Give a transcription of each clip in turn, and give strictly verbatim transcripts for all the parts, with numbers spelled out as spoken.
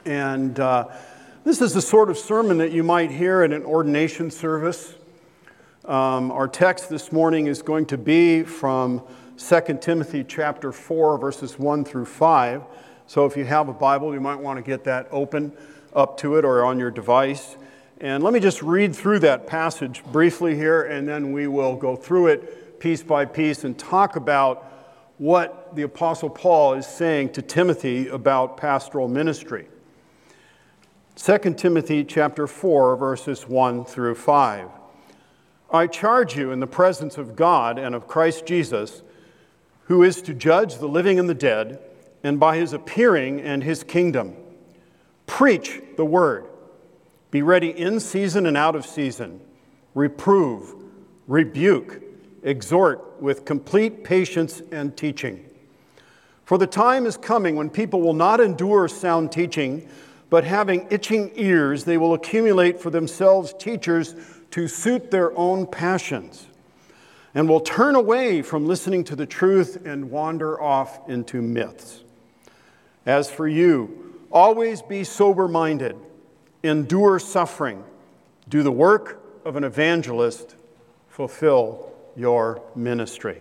And uh, this is the sort of sermon that you might hear at an ordination service. Um, our text this morning is going to be from Second Timothy chapter four, verses one through five. So if you have a Bible, you might want to get that open up to it or on your device. And let me just read through that passage briefly here, and then we will go through it piece by piece and talk about what the Apostle Paul is saying to Timothy about pastoral ministry. Second Timothy chapter four, verses one through five. I charge you in the presence of God and of Christ Jesus, who is to judge the living and the dead, and by his appearing and his kingdom. Preach the word. Be ready in season and out of season. Reprove, rebuke, exhort with complete patience and teaching. For the time is coming when people will not endure sound teaching, but having itching ears, they will accumulate for themselves teachers to suit their own passions, and will turn away from listening to the truth and wander off into myths. As for you, always be sober-minded, endure suffering, do the work of an evangelist, fulfill your ministry.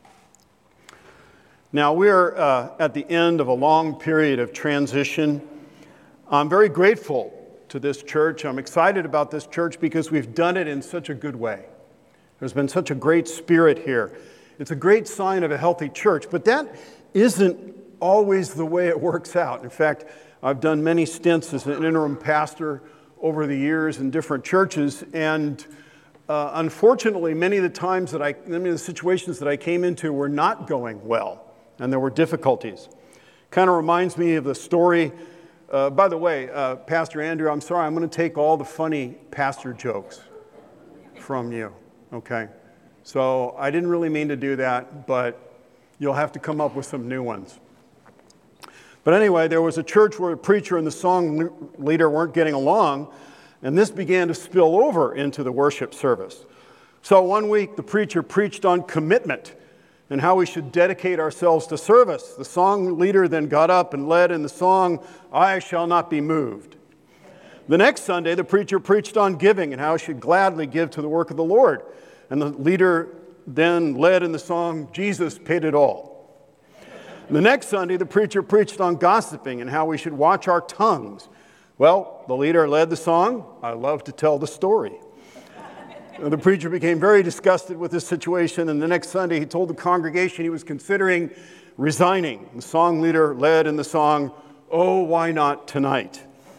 Now, we're uh, at the end of a long period of transition. I'm very grateful to this church. I'm excited about this church because we've done it in such a good way. There's been such a great spirit here. It's a great sign of a healthy church, but that isn't always the way it works out. In fact, I've done many stints as an interim pastor over the years in different churches, and uh, unfortunately, many of the times that I, many of the situations that I came into were not going well, and there were difficulties. Kind of reminds me of the story. Uh, by the way, uh, Pastor Andrew, I'm sorry, I'm going to take all the funny pastor jokes from you. Okay, so I didn't really mean to do that, but you'll have to come up with some new ones. But anyway, there was a church where the preacher and the song leader weren't getting along, and this began to spill over into the worship service. So one week, the preacher preached on commitment and how we should dedicate ourselves to service. The song leader then got up and led in the song, I Shall Not Be Moved. The next Sunday, the preacher preached on giving and how we should gladly give to the work of the Lord. And the leader then led in the song, Jesus Paid It All. The next Sunday, the preacher preached on gossiping and how we should watch our tongues. Well, the leader led the song, I Love to Tell the Story. The preacher became very disgusted with this situation, and the next Sunday he told the congregation he was considering resigning. The song leader led in the song, Oh, Why Not Tonight?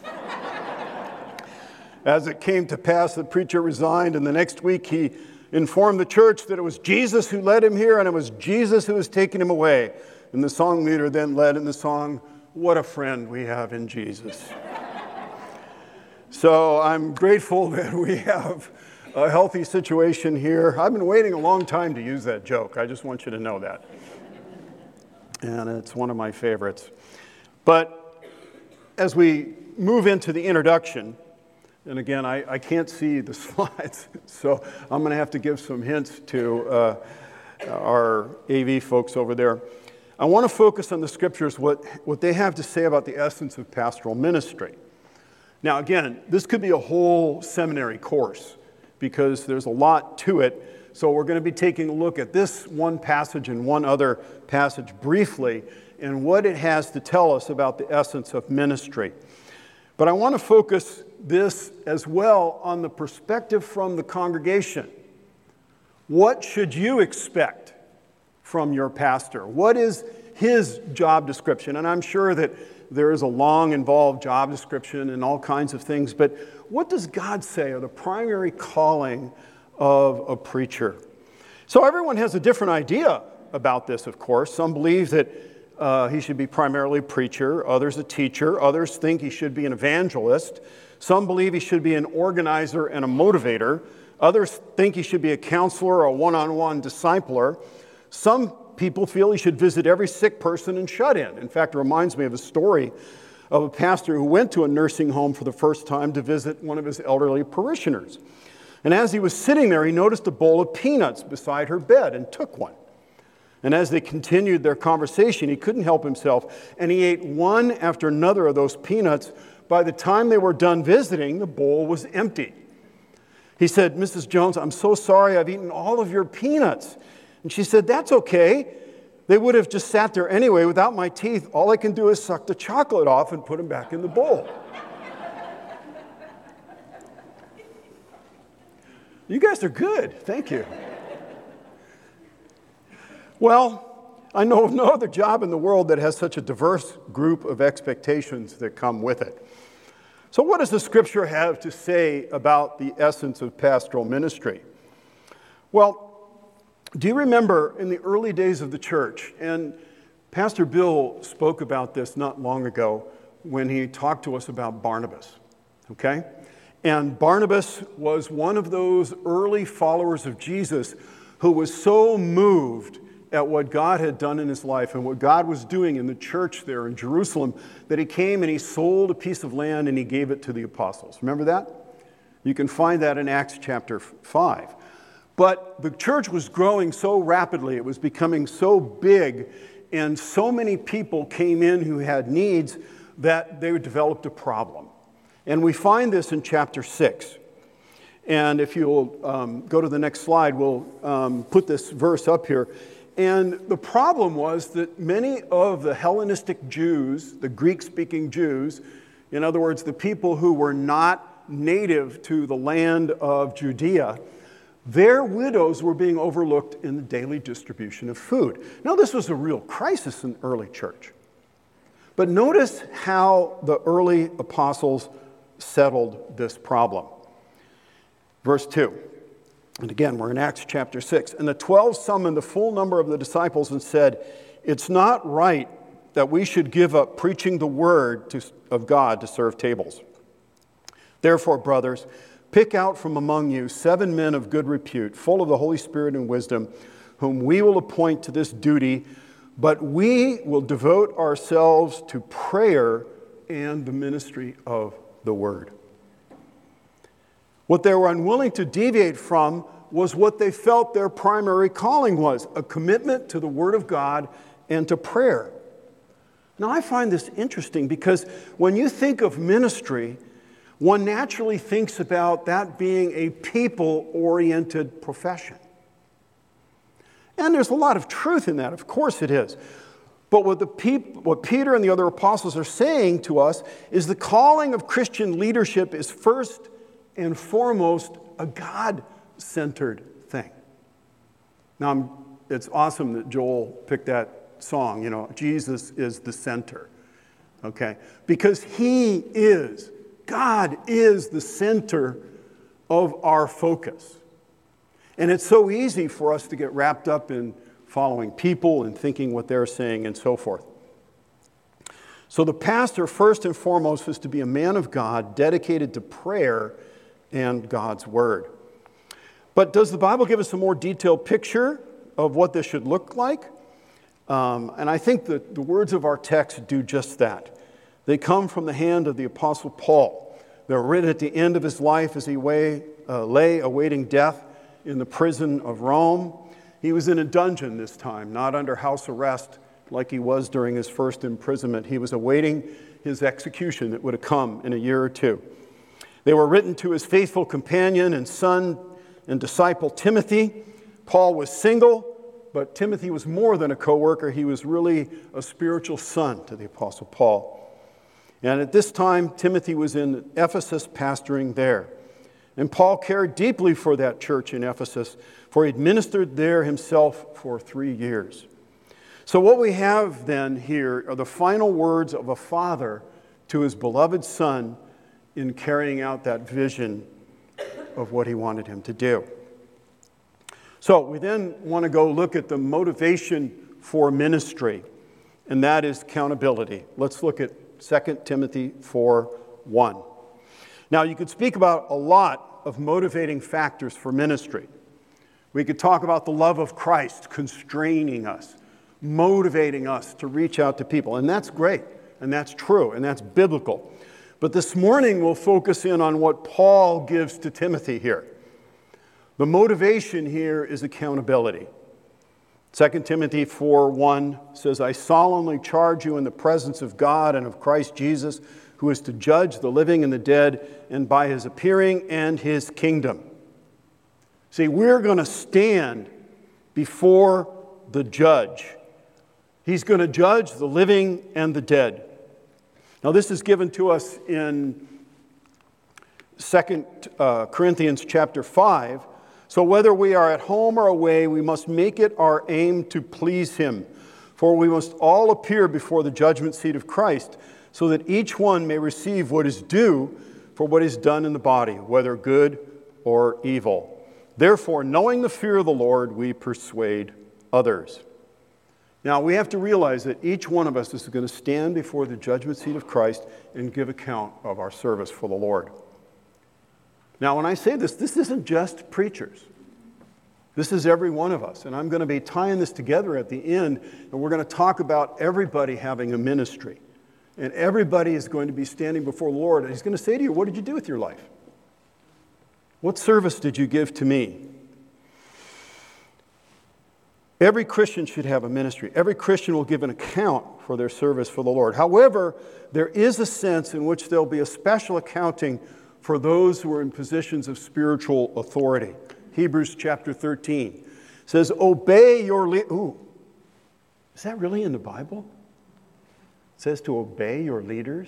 As it came to pass, the preacher resigned, and the next week he informed the church that it was Jesus who led him here, and it was Jesus who was taking him away. And the song leader then led in the song, What a Friend We Have in Jesus. So I'm grateful that we have a healthy situation here. I've been waiting a long time to use that joke. I just want you to know that. And it's one of my favorites. But as we move into the introduction, and again, I, I can't see the slides, so I'm going to have to give some hints to uh, our A V folks over there. I want to focus on the scriptures, what, what they have to say about the essence of pastoral ministry. Now, again, this could be a whole seminary course because there's a lot to it. So we're going to be taking a look at this one passage and one other passage briefly and what it has to tell us about the essence of ministry. But I want to focus this as well on the perspective from the congregation. What should you expect from your pastor? What is his job description? And I'm sure that there is a long, involved job description and all kinds of things, but what does God say are the primary calling of a preacher? So everyone has a different idea about this, of course. Some believe that uh, he should be primarily a preacher, others a teacher, others think he should be an evangelist. Some believe he should be an organizer and a motivator. Others think he should be a counselor or a one-on-one discipler. Some people feel he should visit every sick person and shut in. In fact, it reminds me of a story of a pastor who went to a nursing home for the first time to visit one of his elderly parishioners. And as he was sitting there, he noticed a bowl of peanuts beside her bed and took one. And as they continued their conversation, he couldn't help himself, and he ate one after another of those peanuts. By the time they were done visiting, the bowl was empty. He said, "Missus Jones, I'm so sorry I've eaten all of your peanuts." And she said, "That's okay. They would have just sat there anyway without my teeth. All I can do is suck the chocolate off and put them back in the bowl." You guys are good. Thank you. Well, I know of no other job in the world that has such a diverse group of expectations that come with it. So what does the Scripture have to say about the essence of pastoral ministry? Well, do you remember in the early days of the church, and Pastor Bill spoke about this not long ago when he talked to us about Barnabas, okay? And Barnabas was one of those early followers of Jesus who was so moved at what God had done in his life and what God was doing in the church there in Jerusalem that he came and he sold a piece of land and he gave it to the apostles. Remember that? You can find that in Acts chapter five. But the church was growing so rapidly, it was becoming so big, and so many people came in who had needs that they developed a problem. And we find this in chapter six. And if you'll um, go to the next slide, we'll um, put this verse up here. And the problem was that many of the Hellenistic Jews, the Greek-speaking Jews, in other words, the people who were not native to the land of Judea, their widows were being overlooked in the daily distribution of food. Now, this was a real crisis in the early church. But notice how the early apostles settled this problem. Verse two. And again, we're in Acts chapter six. "And the twelve summoned the full number of the disciples and said, 'It's not right that we should give up preaching the word to, of God to serve tables. Therefore, brothers, pick out from among you seven men of good repute, full of the Holy Spirit and wisdom, whom we will appoint to this duty, but we will devote ourselves to prayer and the ministry of the word.'" What they were unwilling to deviate from was what they felt their primary calling was, a commitment to the Word of God and to prayer. Now, I find this interesting because when you think of ministry, one naturally thinks about that being a people-oriented profession. And there's a lot of truth in that, of course it is. But what, the peop- what Peter and the other apostles are saying to us is the calling of Christian leadership is first and foremost a God-centered thing. Now, I'm, it's awesome that Joel picked that song, you know, Jesus is the center, okay? Because he is, God is the center of our focus. And it's so easy for us to get wrapped up in following people and thinking what they're saying and so forth. So the pastor, first and foremost, is to be a man of God dedicated to prayer and God's word. But does the Bible give us a more detailed picture of what this should look like? Um, and I think that the words of our text do just that. They come from the hand of the Apostle Paul. They're written at the end of his life as he way, uh, lay awaiting death in the prison of Rome. He was in a dungeon this time, not under house arrest like he was during his first imprisonment. He was awaiting his execution that would have come in a year or two. They were written to his faithful companion and son and disciple Timothy. Paul was single, but Timothy was more than a co-worker. He was really a spiritual son to the Apostle Paul. And at this time, Timothy was in Ephesus pastoring there. And Paul cared deeply for that church in Ephesus, for he had ministered there himself for three years. So what we have then here are the final words of a father to his beloved son in carrying out that vision of what he wanted him to do. So we then want to go look at the motivation for ministry, and that is accountability. Let's look at Second Timothy four one. Now, you could speak about a lot of motivating factors for ministry. We could talk about the love of Christ constraining us, motivating us to reach out to people, and that's great, and that's true, and that's biblical. But this morning we'll focus in on what Paul gives to Timothy here. The motivation here is accountability. Second Timothy four one says, I solemnly charge you in the presence of God and of Christ Jesus, who is to judge the living and the dead, and by his appearing and his kingdom. See, we're going to stand before the judge. He's going to judge the living and the dead. Now, this is given to us in Second uh, Corinthians chapter five. So whether we are at home or away, we must make it our aim to please him. For we must all appear before the judgment seat of Christ, so that each one may receive what is due for what is done in the body, whether good or evil. Therefore, knowing the fear of the Lord, we persuade others. Now, we have to realize that each one of us is going to stand before the judgment seat of Christ and give account of our service for the Lord. Now, when I say this, this isn't just preachers. This is every one of us. And I'm going to be tying this together at the end, and we're going to talk about everybody having a ministry. And everybody is going to be standing before the Lord, and he's going to say to you, what did you do with your life? What service did you give to me? Every Christian should have a ministry. Every Christian will give an account for their service for the Lord. However, there is a sense in which there'll be a special accounting for those who are in positions of spiritual authority. Hebrews chapter thirteen says, obey your leaders. Ooh, is that really in the Bible? It says to obey your leaders?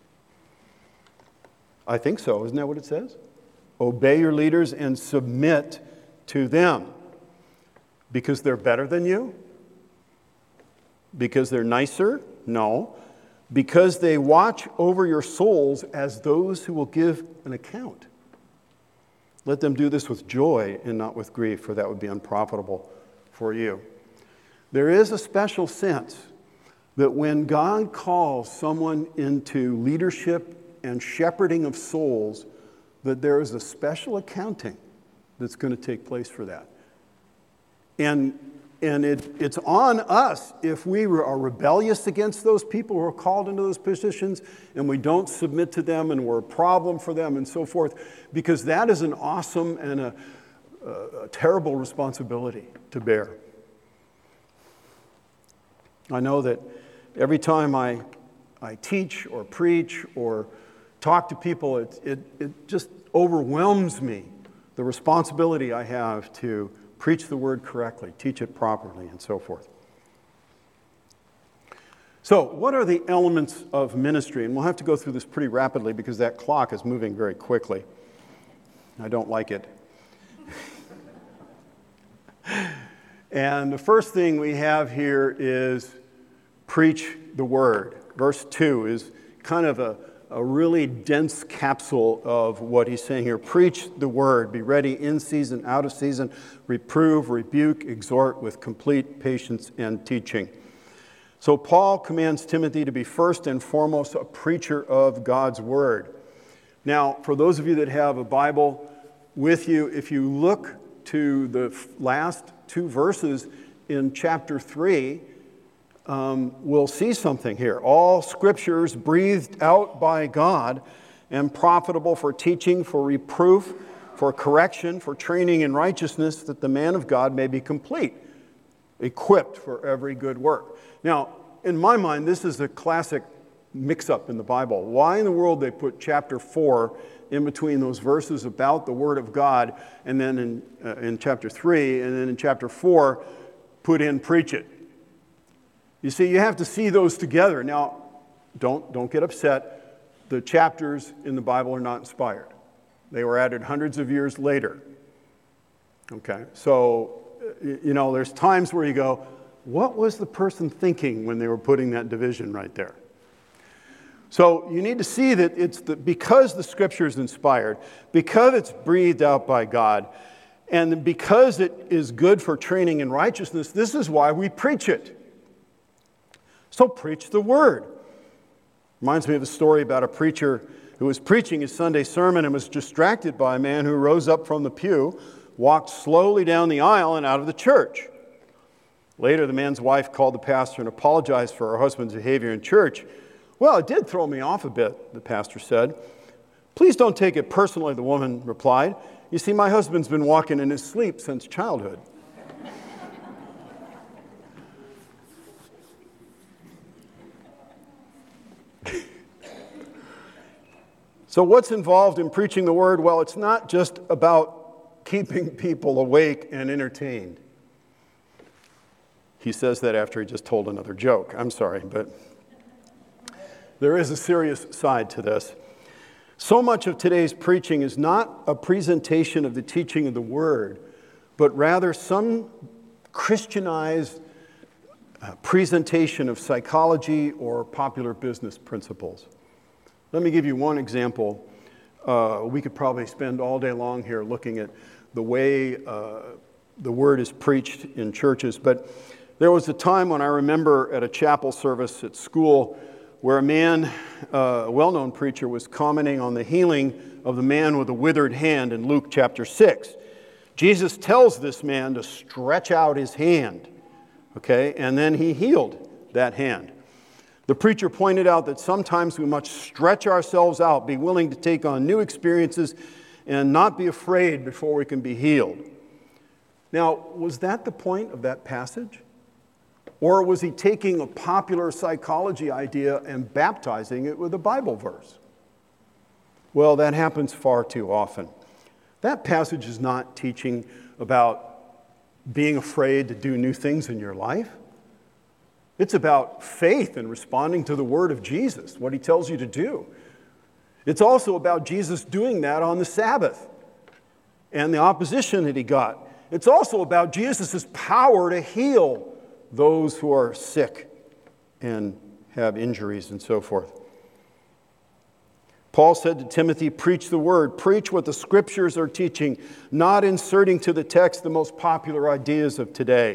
I think so. Isn't that what it says? Obey your leaders and submit to them. Because they're better than you? Because they're nicer? No. Because they watch over your souls as those who will give an account. Let them do this with joy and not with grief, for that would be unprofitable for you. There is a special sense that when God calls someone into leadership and shepherding of souls, that there is a special accounting that's going to take place for that. And And it, it's on us if we are rebellious against those people who are called into those positions and we don't submit to them and we're a problem for them and so forth, because that is an awesome and a, a, a terrible responsibility to bear. I know that every time I, I teach or preach or talk to people, it, it, it just overwhelms me, the responsibility I have to preach the word correctly, teach it properly, and so forth. So, what are the elements of ministry? And we'll have to go through this pretty rapidly because that clock is moving very quickly. I don't like it. And the first thing we have here is preach the word. Verse two is kind of a a really dense capsule of what he's saying here. Preach the word. Be ready in season, out of season. Reprove, rebuke, exhort with complete patience and teaching. So Paul commands Timothy to be first and foremost a preacher of God's word. Now, for those of you that have a Bible with you, if you look to the last two verses in chapter three, Um, we'll see something here. All scriptures breathed out by God and profitable for teaching, for reproof, for correction, for training in righteousness, that the man of God may be complete, equipped for every good work. Now, in my mind, this is a classic mix-up in the Bible. Why in the world they put chapter four in between those verses about the Word of God, and then in, uh, in chapter three, and then in chapter four, put in preach it? You see, you have to see those together. Now, don't, don't get upset. The chapters in the Bible are not inspired. They were added hundreds of years later. Okay, so, you know, there's times where you go, what was the person thinking when they were putting that division right there? So you need to see that it's the, because the Scripture is inspired, because it's breathed out by God, and because it is good for training in righteousness, this is why we preach it. So preach the word. Reminds me of a story about a preacher who was preaching his Sunday sermon and was distracted by a man who rose up from the pew, walked slowly down the aisle and out of the church. Later, the man's wife called the pastor and apologized for her husband's behavior in church. Well, it did throw me off a bit, the pastor said. Please don't take it personally, the woman replied. You see, my husband's been walking in his sleep since childhood. So what's involved in preaching the word? Well, it's not just about keeping people awake and entertained. He says that after he just told another joke. I'm sorry, but there is a serious side to this. So much of today's preaching is not a presentation of the teaching of the word, but rather some Christianized uh, presentation of psychology or popular business principles. Let me give you one example. Uh, we could probably spend all day long here looking at the way uh, the word is preached in churches, but there was a time when I remember at a chapel service at school where a man, uh, a well-known preacher, was commenting on the healing of the man with a withered hand in Luke chapter six. Jesus tells this man to stretch out his hand, okay, and then he healed that hand. The preacher pointed out that sometimes we must stretch ourselves out, be willing to take on new experiences, and not be afraid before we can be healed. Now, was that the point of that passage? Or was he taking a popular psychology idea and baptizing it with a Bible verse? Well, that happens far too often. That passage is not teaching about being afraid to do new things in your life. It's about faith and responding to the word of Jesus, what he tells you to do. It's also about Jesus doing that on the Sabbath and the opposition that he got. It's also about Jesus' power to heal those who are sick and have injuries and so forth. Paul said to Timothy, preach the word, preach what the scriptures are teaching, not inserting to the text the most popular ideas of today.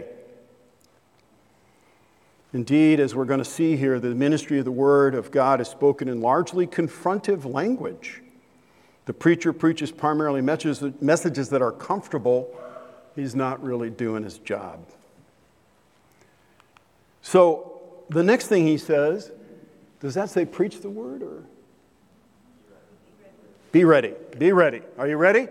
Indeed, as we're going to see here, the ministry of the Word of God is spoken in largely confrontive language. The preacher preaches primarily messages, messages that are comfortable. He's not really doing his job. So the next thing he says, does that say preach the Word or? Be ready. Be ready. Are you ready?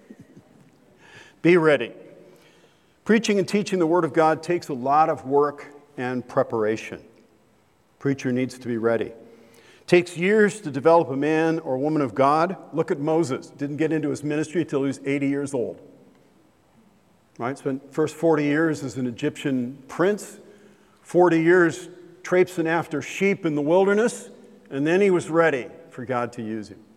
Be ready. Preaching and teaching the Word of God takes a lot of work and preparation. Preacher needs to be ready. Takes years to develop a man or woman of God. Look at Moses. Didn't get into his ministry until he was eighty years old. Right? Spent first forty years as an Egyptian prince, forty years traipsing after sheep in the wilderness, and then he was ready for God to use him.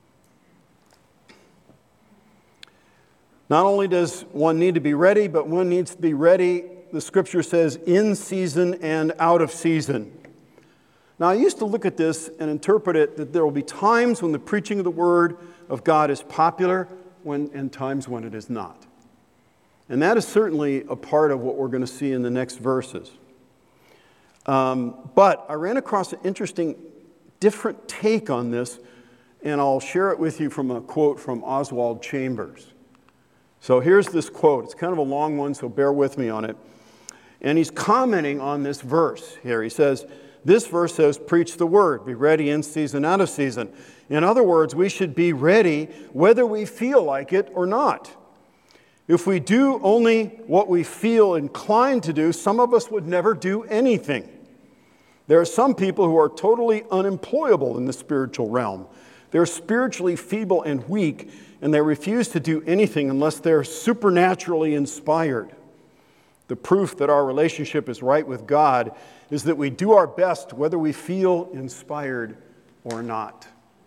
Not only does one need to be ready, but one needs to be ready, the scripture says, in season and out of season. Now, I used to look at this and interpret it that there will be times when the preaching of the Word of God is popular when, and times when it is not. And that is certainly a part of what we're going to see in the next verses. Um, but I ran across an interesting, different take on this, and I'll share it with you from a quote from Oswald Chambers. So here's this quote. It's kind of a long one, so bear with me on it. And he's commenting on this verse here. He says, this verse says, preach the word, be ready in season, out of season. In other words, we should be ready whether we feel like it or not. If we do only what we feel inclined to do, some of us would never do anything. There are some people who are totally unemployable in the spiritual realm. They're spiritually feeble and weak, and they refuse to do anything unless they're supernaturally inspired. The proof that our relationship is right with God is that we do our best whether we feel inspired or not.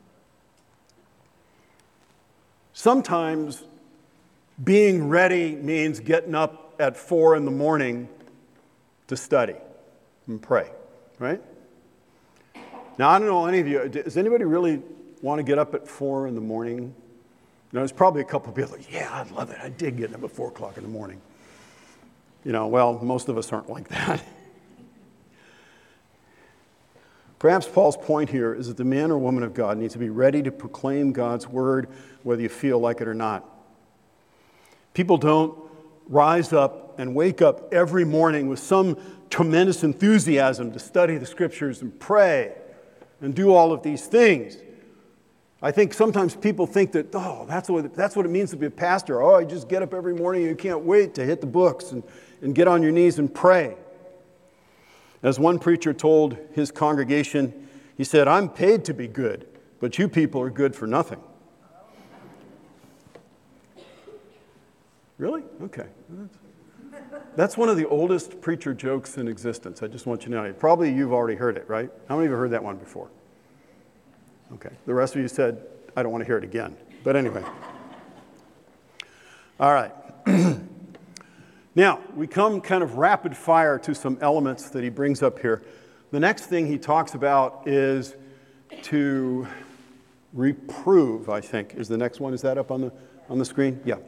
Sometimes being ready means getting up at four in the morning to study and pray, right? Now, I don't know any of you, does anybody really want to get up at four in the morning? Now, there's probably a couple of people like, yeah, I'd love it. I did get up at four o'clock in the morning. You know, well, most of us aren't like that. Perhaps Paul's point here is that the man or woman of God needs to be ready to proclaim God's word, whether you feel like it or not. People don't rise up and wake up every morning with some tremendous enthusiasm to study the scriptures and pray and do all of these things. I think sometimes people think that, oh, that's what, that's what it means to be a pastor. Oh, I just get up every morning and you can't wait to hit the books and, and get on your knees and pray. As one preacher told his congregation, he said, I'm paid to be good, but you people are good for nothing. Really? Okay. That's one of the oldest preacher jokes in existence. I just want you to know. Probably you've already heard it, right? How many of you have heard that one before? Okay. The rest of you said, I don't want to hear it again. But anyway. All right. Now, we come kind of rapid fire to some elements that he brings up here. The next thing he talks about is to reprove, I think, is the next one. Is that up on the on the screen? Yeah.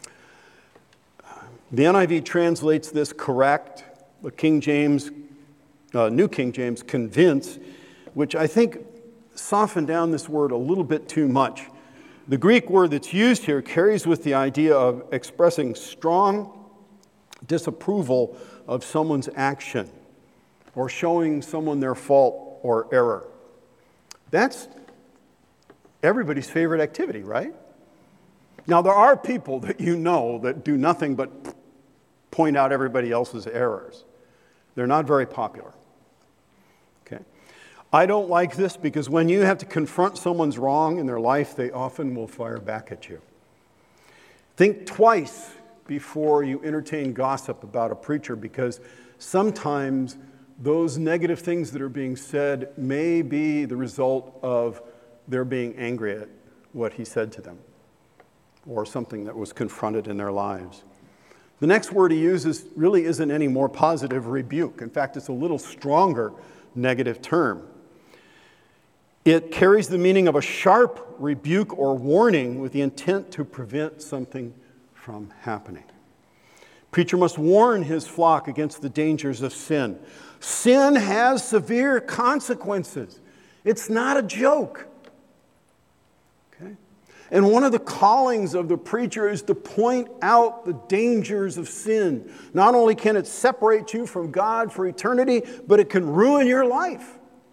The N I V translates this correct. The King James, uh, New King James, convince, which I think softened down this word a little bit too much. The Greek word that's used here carries with the idea of expressing strong disapproval of someone's action or showing someone their fault or error. That's everybody's favorite activity, right? Now, there are people that you know that do nothing but point out everybody else's errors. They're not very popular. Okay. I don't like this because when you have to confront someone's wrong in their life, they often will fire back at you. Think twice before you entertain gossip about a preacher, because sometimes those negative things that are being said may be the result of their being angry at what he said to them or something that was confronted in their lives. The next word he uses really isn't any more positive, rebuke. In fact, it's a little stronger negative term. It carries the meaning of a sharp rebuke or warning with the intent to prevent something from happening. Preacher must warn his flock against the dangers of sin. Sin has severe consequences. It's not a joke. Okay? And one of the callings of the preacher is to point out the dangers of sin. Not only can it separate you from God for eternity, but it can ruin your life.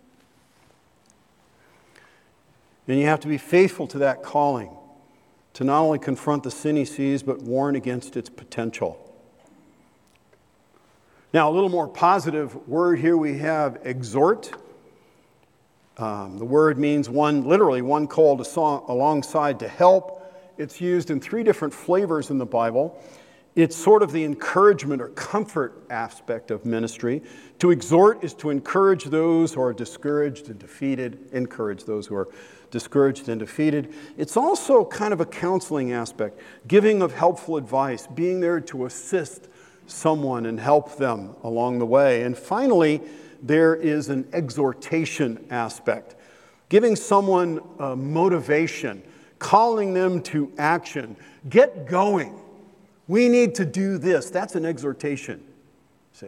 And you have to be faithful to that calling, to not only confront the sin he sees, but warn against its potential. Now, a little more positive word here we have exhort. Um, the word means one, literally one called alongside to help. It's used in three different flavors in the Bible. It's sort of the encouragement or comfort aspect of ministry. To exhort is to encourage those who are discouraged and defeated, encourage those who are discouraged and defeated. It's also kind of a counseling aspect, giving of helpful advice, being there to assist someone and help them along the way. And finally, there is an exhortation aspect, giving someone uh, motivation, calling them to action. Get going. We need to do this. That's an exhortation, see.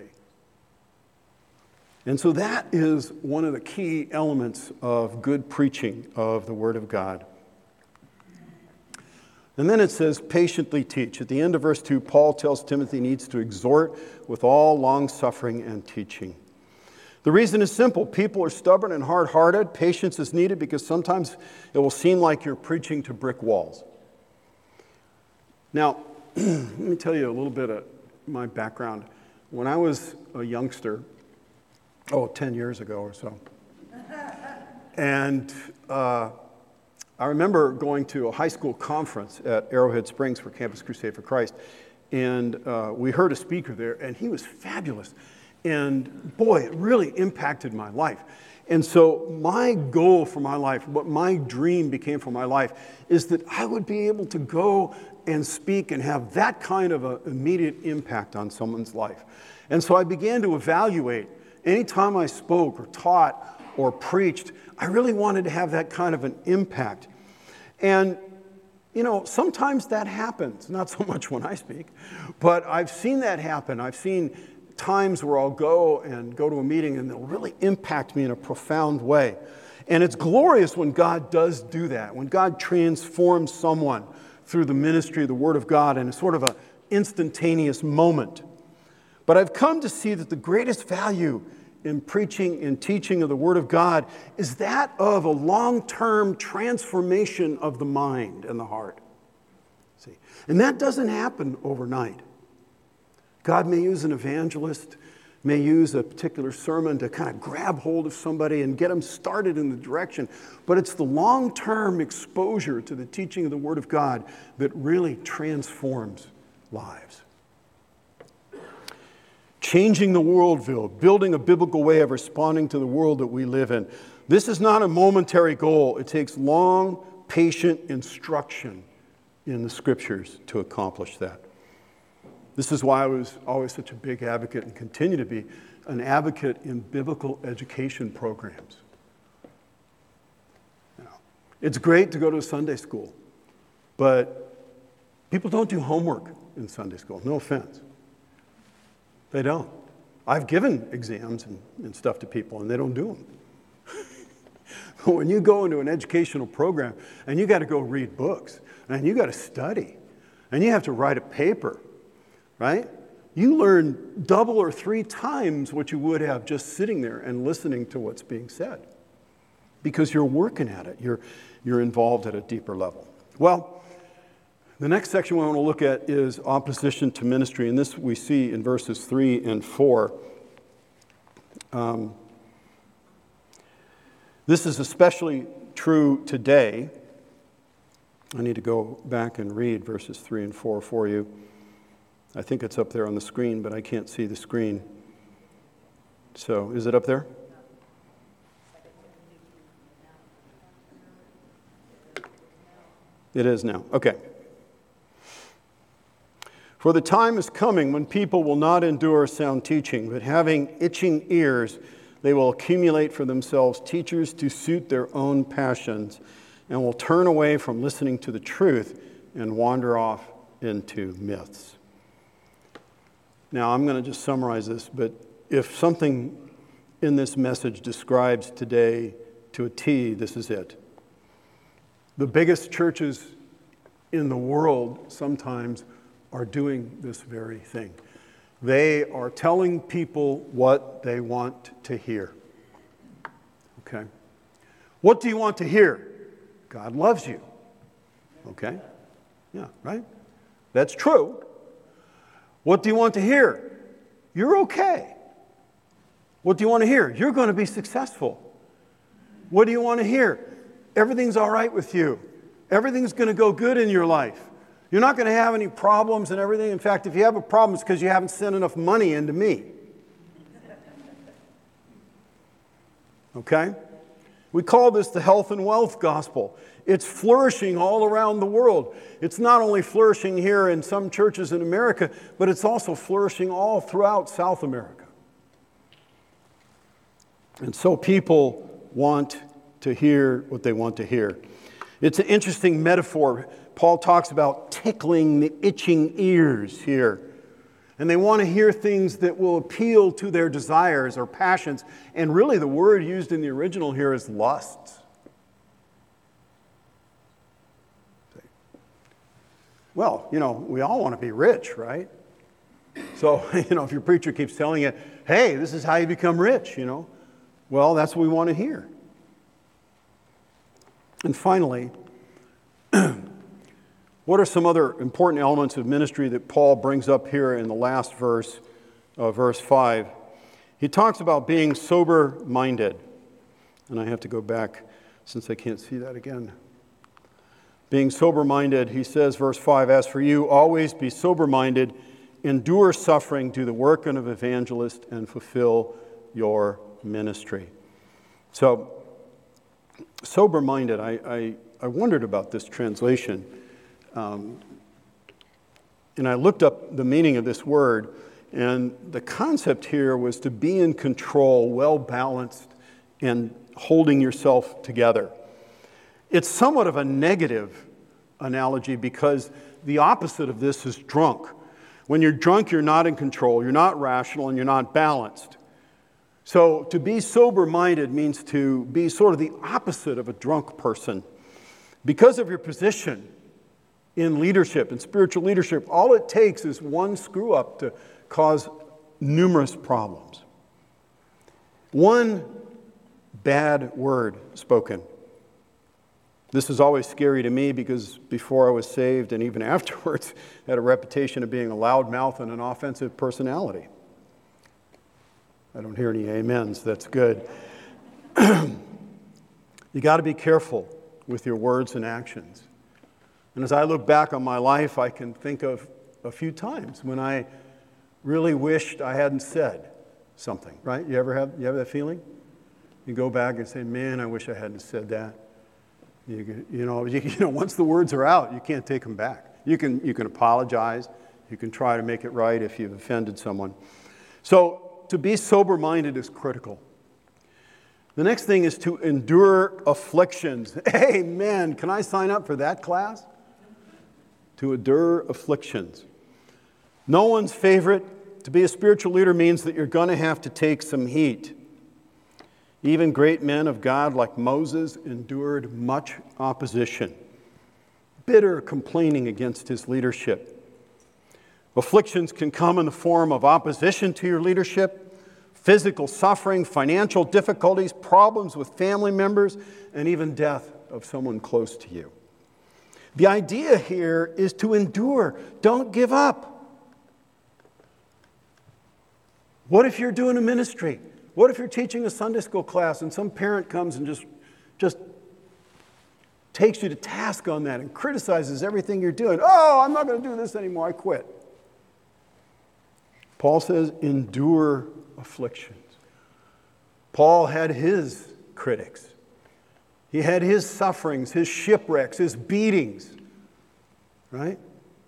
And so that is one of the key elements of good preaching of the Word of God. And then it says, patiently teach. At the end of verse two, Paul tells Timothy he needs to exhort with all long-suffering and teaching. The reason is simple. People are stubborn and hard-hearted. Patience is needed because sometimes it will seem like you're preaching to brick walls. Now, let me tell you a little bit of my background. When I was a youngster, oh, ten years ago or so, and uh, I remember going to a high school conference at Arrowhead Springs for Campus Crusade for Christ, and uh, we heard a speaker there, and he was fabulous. And boy, it really impacted my life. And so my goal for my life, what my dream became for my life, is that I would be able to go and speak and have that kind of an immediate impact on someone's life. And so I began to evaluate. Anytime I spoke or taught or preached, I really wanted to have that kind of an impact. And, you know, sometimes that happens, not so much when I speak, but I've seen that happen. I've seen times where I'll go and go to a meeting and it'll really impact me in a profound way. And it's glorious when God does do that, when God transforms someone through the ministry of the Word of God in a sort of an instantaneous moment. But I've come to see that the greatest value in preaching and teaching of the Word of God is that of a long-term transformation of the mind and the heart. See, and that doesn't happen overnight. God may use an evangelist, may use a particular sermon to kind of grab hold of somebody and get them started in the direction. But it's the long-term exposure to the teaching of the Word of God that really transforms lives. Changing the worldview, building a biblical way of responding to the world that we live in. This is not a momentary goal. It takes long, patient instruction in the Scriptures to accomplish that. This is why I was always such a big advocate and continue to be an advocate in biblical education programs. You know, it's great to go to a Sunday school, but people don't do homework in Sunday school. No offense. They don't. I've given exams and, and stuff to people, and they don't do them. But when you go into an educational program, and you got to go read books, and you got to study, and you have to write a paper, right? You learn double or three times what you would have just sitting there and listening to what's being said. Because you're working at it. You're, you're involved at a deeper level. Well, the next section we want to look at is opposition to ministry. And this we see in verses three and four. Um, this is especially true today. I need to go back and read verses three and four for you. I think it's up there on the screen, but I can't see the screen. So, is it up there? It is now. Okay. For the time is coming when people will not endure sound teaching, but having itching ears, they will accumulate for themselves teachers to suit their own passions, and will turn away from listening to the truth and wander off into myths. Now, I'm going to just summarize this, but if something in this message describes today to a T, this is it. The biggest churches in the world sometimes are doing this very thing. They are telling people what they want to hear. Okay? What do you want to hear? God loves you. Okay? Yeah, right? That's true. What do you want to hear? You're okay. What do you want to hear? You're going to be successful. What do you want to hear? Everything's all right with you. Everything's going to go good in your life. You're not going to have any problems and everything. In fact, if you have a problem, it's because you haven't sent enough money into me. Okay? We call this the health and wealth gospel. It's flourishing all around the world. It's not only flourishing here in some churches in America, but it's also flourishing all throughout South America. And so people want to hear what they want to hear. It's an interesting metaphor. Paul talks about tickling the itching ears here. And they want to hear things that will appeal to their desires or passions. And really the word used in the original here is lusts. Well, you know, we all want to be rich, right? So, you know, if your preacher keeps telling you, hey, this is how you become rich, you know, well, that's what we want to hear. And finally, what are some other important elements of ministry that Paul brings up here in the last verse, uh, verse five? He talks about being sober-minded. And I have to go back since I can't see that again. Being sober-minded, he says, verse five, as for you, always be sober-minded, endure suffering, do the work of an evangelist, and fulfill your ministry. So, sober-minded, I, I, I wondered about this translation. Um, and I looked up the meaning of this word, and the concept here was to be in control, well-balanced, and holding yourself together. It's somewhat of a negative analogy because the opposite of this is drunk. When you're drunk, you're not in control, you're not rational, and you're not balanced. So to be sober-minded means to be sort of the opposite of a drunk person. Because of your position in leadership, in spiritual leadership, all it takes is one screw-up to cause numerous problems. One bad word spoken. This is always scary to me because before I was saved and even afterwards, I had a reputation of being a loudmouth and an offensive personality. I don't hear any amens. That's good. You got to be careful with your words and actions. And as I look back on my life, I can think of a few times when I really wished I hadn't said something, right? You ever have, you have that feeling? You go back and say, man, I wish I hadn't said that. You, you, know, you, you know, once the words are out, you can't take them back. You can, you can apologize. You can try to make it right if you've offended someone. So to be sober-minded is critical. The next thing is to endure afflictions. Amen. Can I sign up for that class? To endure afflictions. No one's favorite. To be a spiritual leader means that you're going to have to take some heat. Even great men of God like Moses endured much opposition, bitter complaining against his leadership. Afflictions can come in the form of opposition to your leadership, physical suffering, financial difficulties, problems with family members, and even death of someone close to you. The idea here is to endure. Don't give up. What if you're doing a ministry? What if you're teaching a Sunday school class and some parent comes and just, just takes you to task on that and criticizes everything you're doing? Oh, I'm not going to do this anymore. I quit. Paul says, endure afflictions. Paul had his critics. He had his sufferings, his shipwrecks, his beatings. Right?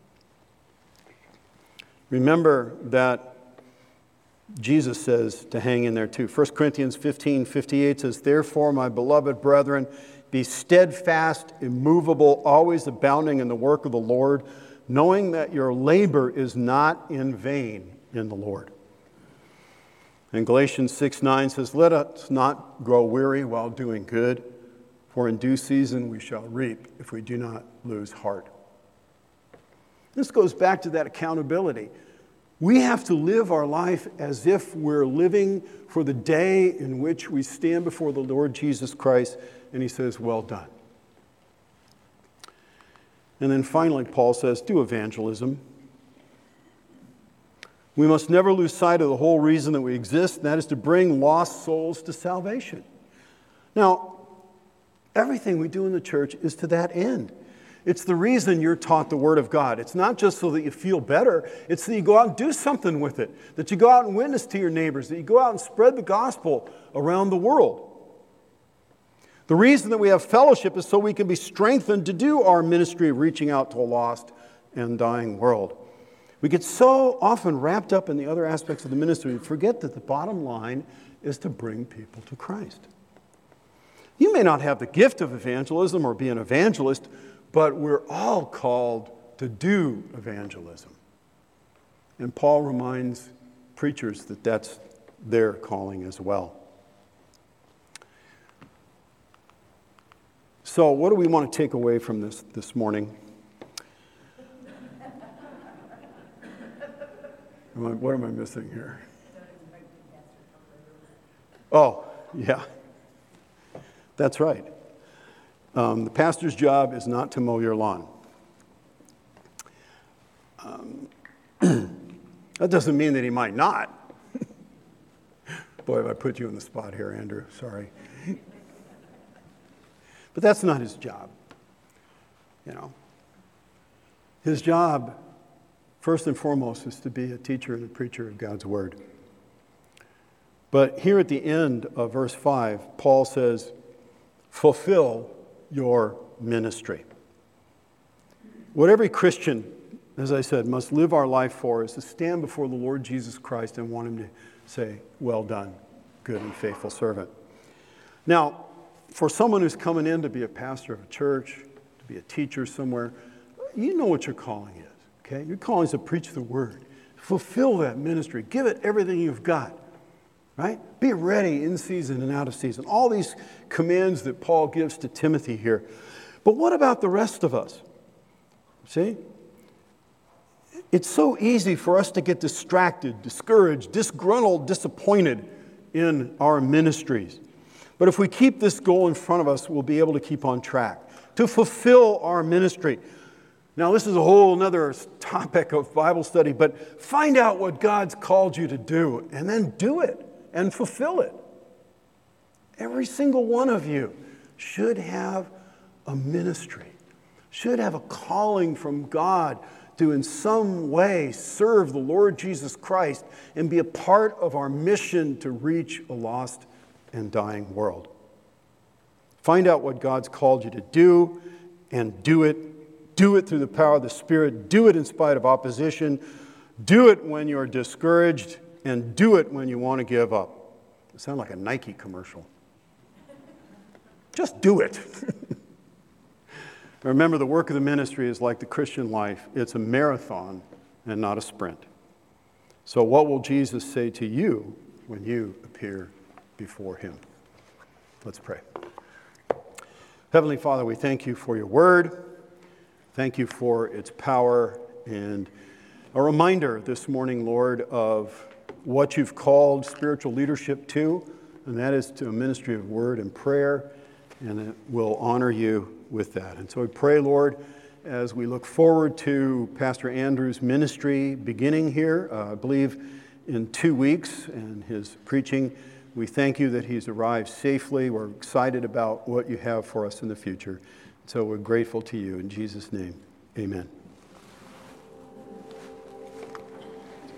Remember that Jesus says to hang in there too. First Corinthians fifteen fifty-eight says, therefore, my beloved brethren, be steadfast, immovable, always abounding in the work of the Lord, knowing that your labor is not in vain in the Lord. And Galatians six nine says, let us not grow weary while doing good, for in due season we shall reap if we do not lose heart. This goes back to that accountability. We have to live our life as if we're living for the day in which we stand before the Lord Jesus Christ and he says, well done. And then finally, Paul says, do evangelism. We must never lose sight of the whole reason that we exist, and that is to bring lost souls to salvation. Now, everything we do in the church is to that end. It's the reason you're taught the Word of God. It's not just so that you feel better. It's that you go out and do something with it. That you go out and witness to your neighbors. That you go out and spread the gospel around the world. The reason that we have fellowship is so we can be strengthened to do our ministry of reaching out to a lost and dying world. We get so often wrapped up in the other aspects of the ministry and forget that the bottom line is to bring people to Christ. You may not have the gift of evangelism or be an evangelist, but we're all called to do evangelism. And Paul reminds preachers that that's their calling as well. So what do we want to take away from this this morning? Am I, what am I missing here? Oh, yeah. That's right. Um, the pastor's job is not to mow your lawn. Um, that doesn't mean that he might not. Boy, have I put you on the spot here, Andrew. Sorry. But that's not his job. You know, his job, first and foremost, is to be a teacher and a preacher of God's Word. But here at the end of verse five, Paul says, fulfill your ministry. What every Christian, as I said, must live our life for is to stand before the Lord Jesus Christ and want him to say, well done, good and faithful servant. Now, for someone who's coming in to be a pastor of a church, to be a teacher somewhere, you know what your calling is, okay? Your calling is to preach the word. Fulfill that ministry. Give it everything you've got. Right? Be ready in season and out of season. All these commands that Paul gives to Timothy here. But what about the rest of us? See? It's so easy for us to get distracted, discouraged, disgruntled, disappointed in our ministries. But if we keep this goal in front of us, we'll be able to keep on track, to fulfill our ministry. Now, this is a whole other topic of Bible study, but find out what God's called you to do and then do it. and fulfill it. Every single one of you should have a ministry, should have a calling from God to in some way serve the Lord Jesus Christ and be a part of our mission to reach a lost and dying world. Find out what God's called you to do and do it. Do it through the power of the Spirit. Do it in spite of opposition. Do it when you're discouraged, and do it when you want to give up. It sounds like a Nike commercial. Just do it. Remember, the work of the ministry is like the Christian life. It's a marathon and not a sprint. So what will Jesus say to you when you appear before him? Let's pray. Heavenly Father, we thank you for your word. Thank you for its power and a reminder this morning, Lord, of what you've called spiritual leadership to, and that is to a ministry of word and prayer, and it will honor you with that. And so we pray, Lord, as we look forward to Pastor Andrew's ministry beginning here, uh, I believe in two weeks, and his preaching, we thank you that he's arrived safely. We're excited about what you have for us in the future. So we're grateful to you. In Jesus' name, amen.